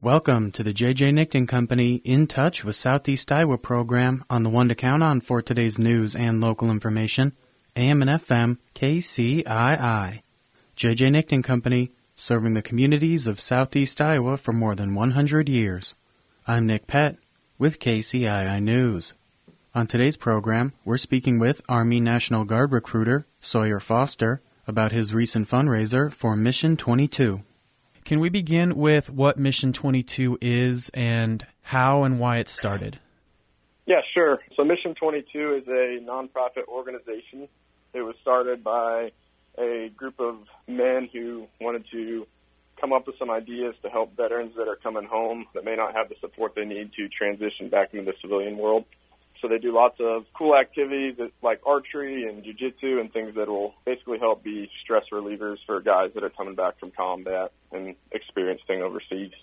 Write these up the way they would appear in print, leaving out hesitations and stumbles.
Welcome to the J.J. Nickton Company In Touch with Southeast Iowa program on the one to count on for today's news and local information, AM and FM KCII. J.J. Nickton Company, serving the communities of Southeast Iowa for more than 100 years. I'm Nick Pett with KCII News. On today's program, we're speaking with Army National Guard recruiter Sawyer Foster about his recent fundraiser for Mission 22. Can we begin with what Mission 22 is and how and why it started? Yeah, sure. So Mission 22 is a nonprofit organization. It was started by a group of men who wanted to come up with some ideas to help veterans that are coming home that may not have the support they need to transition back into the civilian world. So they do lots of cool activities like archery and jiu-jitsu and things that will basically help be stress relievers for guys that are coming back from combat and experiencing overseas.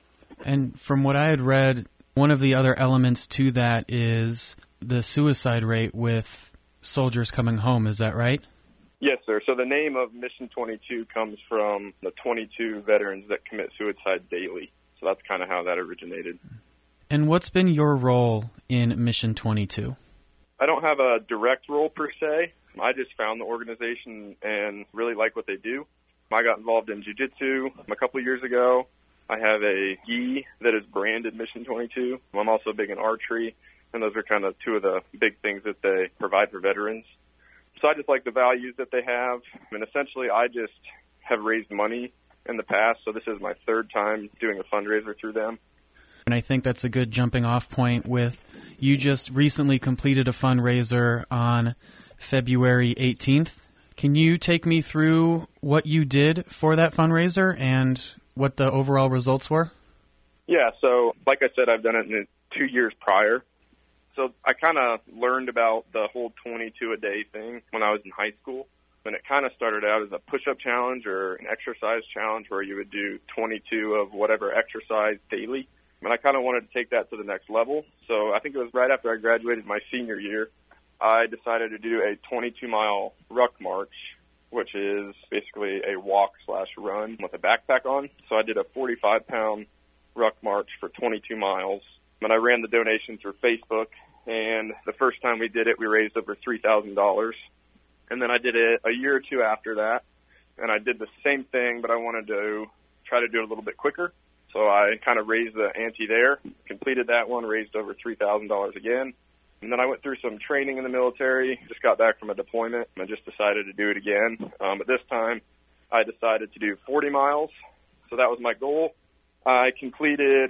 And from what I had read, one of the other elements to that is the suicide rate with soldiers coming home. Is that right? Yes, sir. So the name of Mission 22 comes from the 22 veterans that commit suicide daily. So that's kind of how that originated. And what's been your role in Mission 22? I don't have a direct role per se. I just found the organization and really like what they do. I got involved in jiu-jitsu a couple of years ago. I have a gi that is branded Mission 22. I'm also big in archery, and those are kind of two of the big things that they provide for veterans. So I just like the values that they have. And essentially, I just have raised money in the past, so this is my third time doing a fundraiser through them. And I think that's a good jumping off point with you just recently completed a fundraiser on February 18th. Can you take me through what you did for that fundraiser and what the overall results were? Yeah, so like I said, I've done it in 2 years prior. So I kind of learned about the whole 22-a-day thing when I was in high school. And it kind of started out as a push-up challenge or an exercise challenge where you would do 22 of whatever exercise daily. And I kind of wanted to take that to the next level. So I think it was right after I graduated my senior year, I decided to do a 22-mile ruck march, which is basically a walk/run with a backpack on. So I did a 45-pound ruck march for 22 miles. And I ran the donation through Facebook. And the first time we did it, we raised over $3,000. And then I did it a year or two after that. And I did the same thing, but I wanted to try to do it a little bit quicker. So I kind of raised the ante there, completed that one, raised over $3,000 again. And then I went through some training in the military, just got back from a deployment, and I just decided to do it again. But this time I decided to do 40 miles. So that was my goal. I completed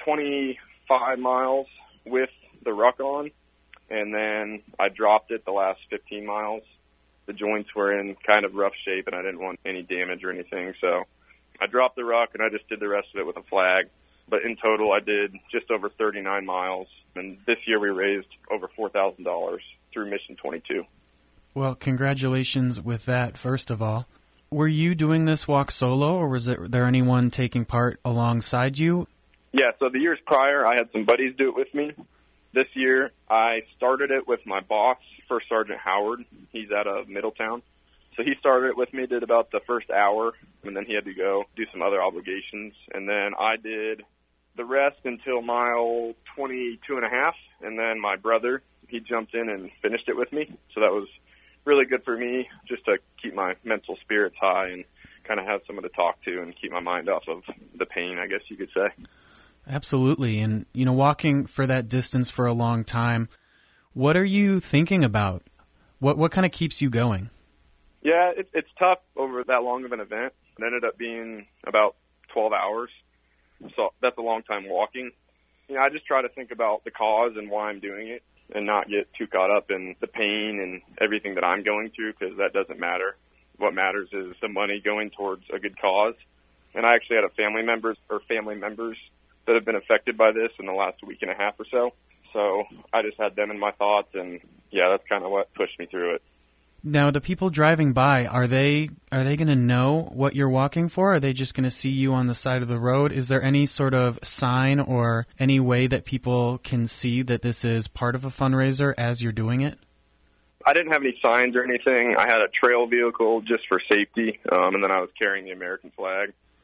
25 miles with the ruck on, and then I dropped it the last 15 miles. The joints were in kind of rough shape, and I didn't want any damage or anything, so I dropped the ruck, and I just did the rest of it with a flag. But in total, I did just over 39 miles. And this year, we raised over $4,000 through Mission 22. Well, congratulations with that, first of all. Were you doing this walk solo, or was there anyone taking part alongside you? Yeah, so the years prior, I had some buddies do it with me. This year, I started it with my boss, First Sergeant Howard. He's out of Middletown. So he started it with me, did about the first hour, and then he had to go do some other obligations. And then I did the rest until mile 22.5, and then my brother, he jumped in and finished it with me. So that was really good for me, just to keep my mental spirits high and kind of have someone to talk to and keep my mind off of the pain, I guess you could say. Absolutely. And, walking for that distance for a long time, what are you thinking about? What kind of keeps you going? Yeah, it's tough over that long of an event. It ended up being about 12 hours, so that's a long time walking. I just try to think about the cause and why I'm doing it and not get too caught up in the pain and everything that I'm going through, because that doesn't matter. What matters is the money going towards a good cause. And I actually had family members that have been affected by this in the last week and a half or so. So I just had them in my thoughts, and yeah, that's kind of what pushed me through it. Now, the people driving by, are they going to know what you're walking for? Are they just going to see you on the side of the road? Is there any sort of sign or any way that people can see that this is part of a fundraiser as you're doing it? I didn't have any signs or anything. I had a trail vehicle just for safety, and then I was carrying the American flag.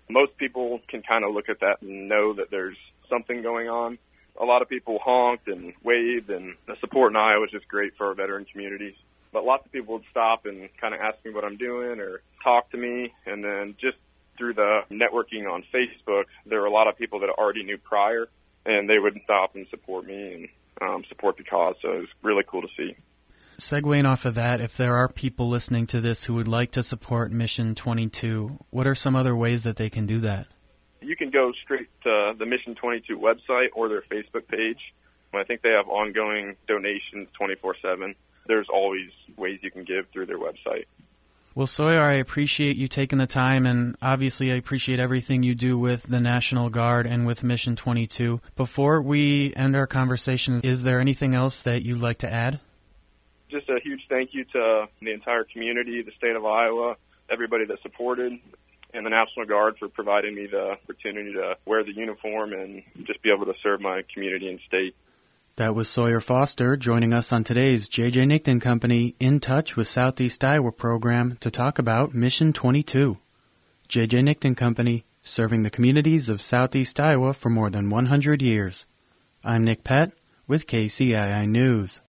Most people can kind of look at that and know that there's something going on. A lot of people honked and waved, and the support in Iowa was just great for our veteran communities. But lots of people would stop and kind of ask me what I'm doing or talk to me. And then just through the networking on Facebook, there were a lot of people that I already knew prior, and they would stop and support me and support the cause. So it was really cool to see. Segueing off of that, if there are people listening to this who would like to support Mission 22, what are some other ways that they can do that? You can go straight to the Mission 22 website or their Facebook page. I think they have ongoing donations 24/7. There's always ways you can give through their website. Well, Sawyer, I appreciate you taking the time, and obviously I appreciate everything you do with the National Guard and with Mission 22. Before we end our conversation, is there anything else that you'd like to add? Just a huge thank you to the entire community, the state of Iowa, everybody that supported, and the National Guard for providing me the opportunity to wear the uniform and just be able to serve my community and state. That was Sawyer Foster joining us on today's J.J. Nickton Company In Touch with Southeast Iowa program to talk about Mission 22. J.J. Nickton Company, serving the communities of Southeast Iowa for more than 100 years. I'm Nick Pett with KCII News.